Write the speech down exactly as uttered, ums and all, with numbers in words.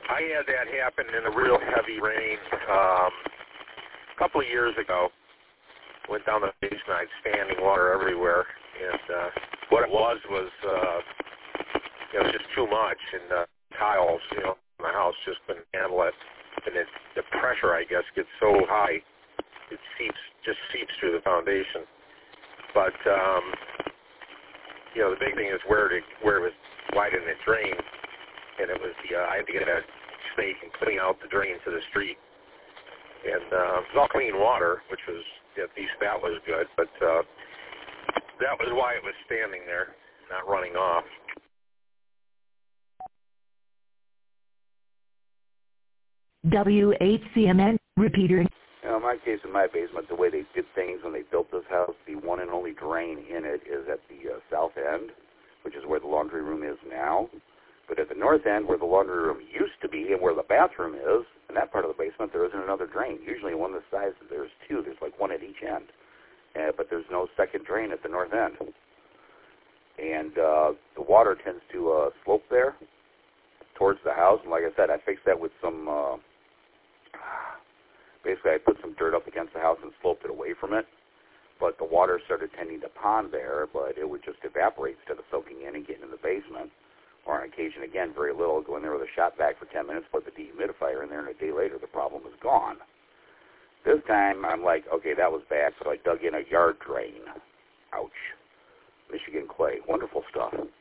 I had that happen in a real heavy rain um, a couple of years ago. Went down the basement, I had standing water everywhere, and uh, what it was was uh, it was just too much, and uh, tiles, you know, in the house just couldn't handle it, and it, the pressure, I guess, gets so high, it seeps, just seeps through the foundation. But um, you know, the big thing is where it where it was why didn't it drain, and it was the uh, I had to get a snake and clean out the drain to the street, and uh, it was all clean water, which was at least that was good, but uh, that was why it was standing there, not running off. W H C M N repeater. You know, in my case, in my basement, the way they did things when they built this house, the one and only drain in it is at the uh, south end, which is where the laundry room is now. But at the north end, where the laundry room used to be and where the bathroom is, in that part of the basement, there isn't another drain. Usually one this size, there's two. There's like one at each end. Uh, but there's no second drain at the north end. And uh, the water tends to uh, slope there towards the house. And like I said, I fixed that with some, uh, basically I put some dirt up against the house and sloped it away from it. But the water started tending to pond there, but it would just evaporate instead of soaking in and getting in the basement. Or on occasion, again, very little, go in there with a shop vac for ten minutes, put the dehumidifier in there, and a day later the problem is gone. This time, I'm like, okay, that was bad, so I dug in a yard drain. Ouch. Michigan clay. Wonderful stuff.